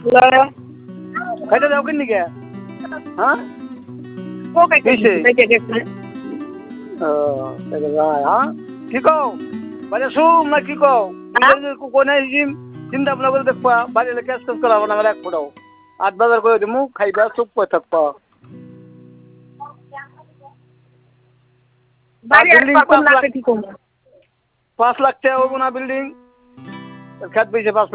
খাইতে যাও কিনি কে হ্যাঁ ও খাইতে গেছে হ্যাঁ কি কও বাজে শুম না কি কও কোনে চিন্তা ভাবনা করে দেখবা বাড়ি ক্যাশ ক্যাশ করাবো না এক ফোটাও ৮ বাজার করে দিমু খাইবা চুপ করে থাকবা বাড়ি আর বিল্ডিং কখন লাগবে কি করব 5 লাখ টাকা হইব না বিল্ডিং খেত বেশি 5